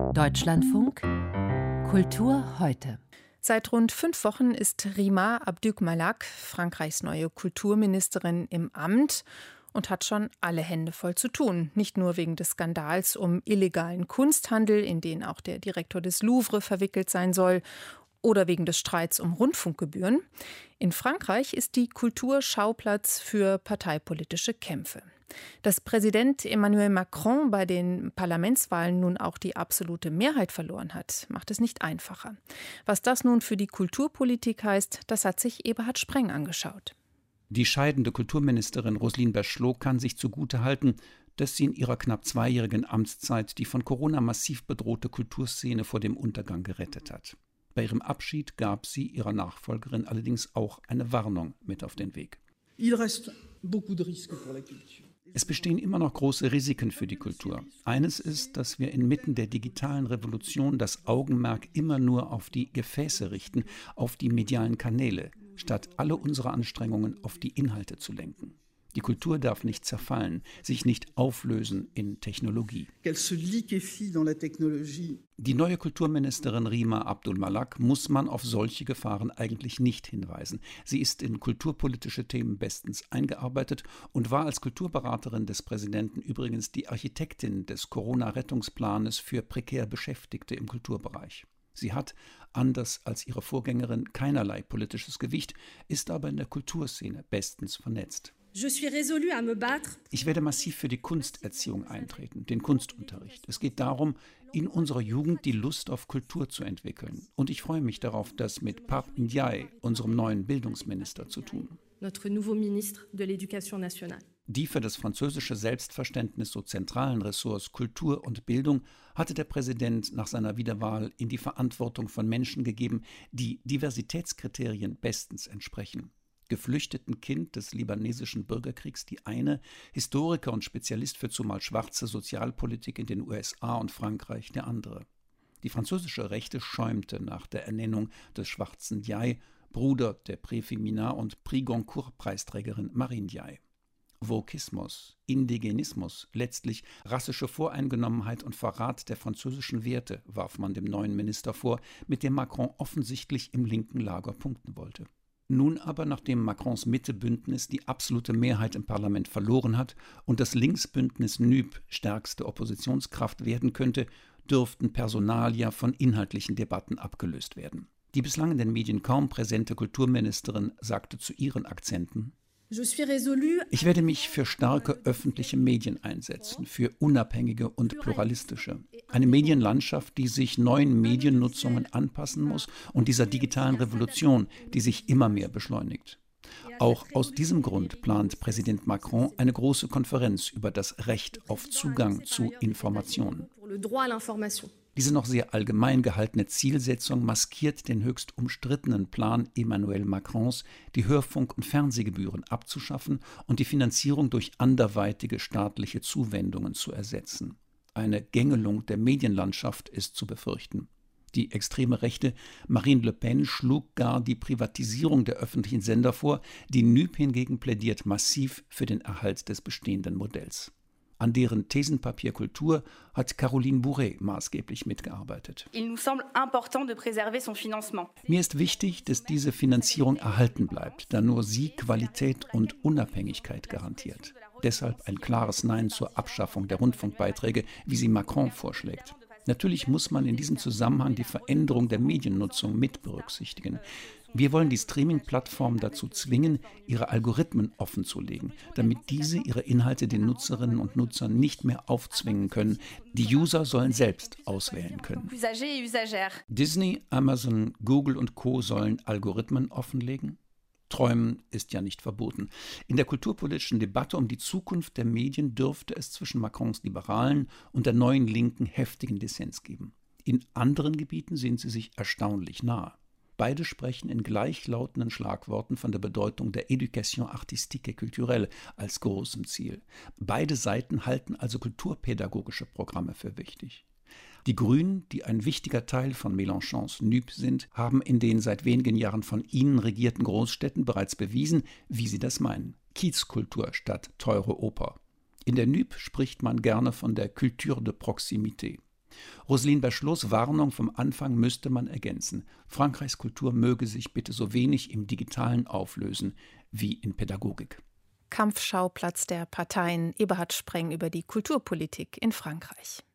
Deutschlandfunk Kultur heute. Seit rund 5 Wochen ist Rima Abdülmalak, Frankreichs neue Kulturministerin, im Amt und hat schon alle Hände voll zu tun. Nicht nur wegen des Skandals um illegalen Kunsthandel, in den auch der Direktor des Louvre verwickelt sein soll, oder wegen des Streits um Rundfunkgebühren. In Frankreich ist die Kultur Schauplatz für parteipolitische Kämpfe. Dass Präsident Emmanuel Macron bei den Parlamentswahlen nun auch die absolute Mehrheit verloren hat, macht es nicht einfacher. Was das nun für die Kulturpolitik heißt, das hat sich Eberhard Spreng angeschaut. Die scheidende Kulturministerin Roselyne Bachelot kann sich zugutehalten, dass sie in ihrer knapp 2-jährigen Amtszeit die von Corona massiv bedrohte Kulturszene vor dem Untergang gerettet hat. Bei ihrem Abschied gab sie ihrer Nachfolgerin allerdings auch eine Warnung mit auf den Weg. Es bestehen immer noch große Risiken für die Kultur. Eines ist, dass wir inmitten der digitalen Revolution das Augenmerk immer nur auf die Gefäße richten, auf die medialen Kanäle, statt alle unsere Anstrengungen auf die Inhalte zu lenken. Die Kultur darf nicht zerfallen, sich nicht auflösen in Technologie. Die neue Kulturministerin Rima Abdülmalak muss man auf solche Gefahren eigentlich nicht hinweisen. Sie ist in kulturpolitische Themen bestens eingearbeitet und war als Kulturberaterin des Präsidenten übrigens die Architektin des Corona-Rettungsplanes für prekär Beschäftigte im Kulturbereich. Sie hat, anders als ihre Vorgängerin, keinerlei politisches Gewicht, ist aber in der Kulturszene bestens vernetzt. Ich werde massiv für die Kunsterziehung eintreten, den Kunstunterricht. Es geht darum, in unserer Jugend die Lust auf Kultur zu entwickeln. Und ich freue mich darauf, das mit Pape Ndiaye, unserem neuen Bildungsminister, zu tun. Die für das französische Selbstverständnis so zentralen Ressorts Kultur und Bildung hatte der Präsident nach seiner Wiederwahl in die Verantwortung von Menschen gegeben, die Diversitätskriterien bestens entsprechen. Geflüchteten Kind des libanesischen Bürgerkriegs die eine, Historiker und Spezialist für zumal schwarze Sozialpolitik in den USA und Frankreich der andere. Die französische Rechte schäumte nach der Ernennung des schwarzen Ndiaye, Bruder der Prix Femina und Prix Goncourt-Preisträgerin Marine Ndiaye. Vokismus, Indigenismus, letztlich rassische Voreingenommenheit und Verrat der französischen Werte warf man dem neuen Minister vor, mit dem Macron offensichtlich im linken Lager punkten wollte. Nun aber, nachdem Macrons Mitte-Bündnis die absolute Mehrheit im Parlament verloren hat und das Linksbündnis NUP stärkste Oppositionskraft werden könnte, dürften Personalia von inhaltlichen Debatten abgelöst werden. Die bislang in den Medien kaum präsente Kulturministerin sagte zu ihren Akzenten: Ich werde mich für starke öffentliche Medien einsetzen, für unabhängige und pluralistische. Eine Medienlandschaft, die sich neuen Mediennutzungen anpassen muss und dieser digitalen Revolution, die sich immer mehr beschleunigt. Auch aus diesem Grund plant Präsident Macron eine große Konferenz über das Recht auf Zugang zu Informationen. Diese noch sehr allgemein gehaltene Zielsetzung maskiert den höchst umstrittenen Plan Emmanuel Macrons, die Hörfunk- und Fernsehgebühren abzuschaffen und die Finanzierung durch anderweitige staatliche Zuwendungen zu ersetzen. Eine Gängelung der Medienlandschaft ist zu befürchten. Die extreme Rechte Marine Le Pen schlug gar die Privatisierung der öffentlichen Sender vor, die NUP hingegen plädiert massiv für den Erhalt des bestehenden Modells. An deren Thesenpapier Kultur hat Caroline Bouret maßgeblich mitgearbeitet. Mir ist wichtig, dass diese Finanzierung erhalten bleibt, da nur sie Qualität und Unabhängigkeit garantiert. Deshalb ein klares Nein zur Abschaffung der Rundfunkbeiträge, wie sie Macron vorschlägt. Natürlich muss man in diesem Zusammenhang die Veränderung der Mediennutzung mit berücksichtigen. Wir wollen die Streaming-Plattformen dazu zwingen, ihre Algorithmen offenzulegen, damit diese ihre Inhalte den Nutzerinnen und Nutzern nicht mehr aufzwingen können. Die User sollen selbst auswählen können. Disney, Amazon, Google und Co. sollen Algorithmen offenlegen? Träumen ist ja nicht verboten. In der kulturpolitischen Debatte um die Zukunft der Medien dürfte es zwischen Macrons Liberalen und der neuen Linken heftigen Dissens geben. In anderen Gebieten sind sie sich erstaunlich nahe. Beide sprechen in gleichlautenden Schlagworten von der Bedeutung der Éducation artistique et culturelle als großem Ziel. Beide Seiten halten also kulturpädagogische Programme für wichtig. Die Grünen, die ein wichtiger Teil von Mélenchons NUP sind, haben in den seit wenigen Jahren von ihnen regierten Großstädten bereits bewiesen, wie sie das meinen. Kiezkultur statt teure Oper. In der NUP spricht man gerne von der Culture de Proximité. Roselyne Bachelot's Warnung vom Anfang müsste man ergänzen. Frankreichs Kultur möge sich bitte so wenig im Digitalen auflösen wie in Pädagogik. Kampfschauplatz der Parteien. Eberhard Spreng über die Kulturpolitik in Frankreich.